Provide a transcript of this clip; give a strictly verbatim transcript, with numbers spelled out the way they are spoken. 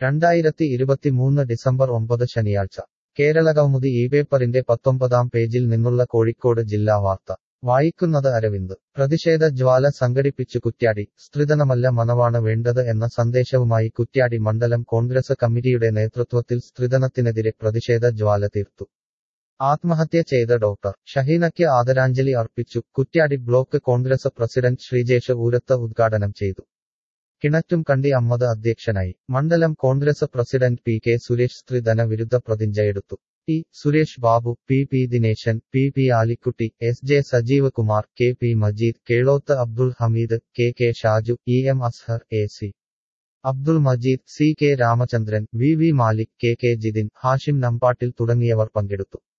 രണ്ടായിരത്തി ഇരുപത്തിമൂന്ന് ഡിസംബർ ഒമ്പത് ശനിയാഴ്ച കേരളകൗമുദി ഈ പേപ്പറിന്റെ പത്തൊമ്പതാം പേജിൽ നിന്നുള്ള കോഴിക്കോട് ജില്ലാ വാർത്ത വായിക്കുന്നത് അരവിന്ദ് പ്രതിഷേധ ജ്വാല സംഘടിപ്പിച്ചു കുറ്റ്യാടി സ്ത്രീധനമല്ല മനവാണ് വേണ്ടത് എന്ന സന്ദേശവുമായി കുറ്റ്യാടി മണ്ഡലം കോൺഗ്രസ് കമ്മിറ്റിയുടെ നേതൃത്വത്തിൽ സ്ത്രീധനത്തിനെതിരെ പ്രതിഷേധ ജ്വാല തീർത്തു ആത്മഹത്യ ചെയ്ത ഡോക്ടർ ഷഹീനയ്ക്ക് ആദരാഞ്ജലി അർപ്പിച്ചു കുറ്റ്യാടി ബ്ലോക്ക് കോൺഗ്രസ് പ്രസിഡന്റ് ശ്രീജേഷ് ഊരത്ത് ഉദ്ഘാടനം ചെയ്തു കിണറ്റും കണ്ടി അമ്മദ് അധ്യക്ഷനായി മണ്ഡലം Congress president P K Suresh സ്ത്രീധന വിരുദ്ധ പ്രതിജ്ഞയെടുത്തു T Suresh Babu P P Dineshan P P Alikutty S J Sajeev Kumar K P Majeed Kelothu Abdul Hameed K K Shaju E M Azhar A C Abdul Majeed C K Ramachandran V V Malik K K Jithin Hashim Nambattil തുടങ്ങിയവർ പങ്കെടുത്തു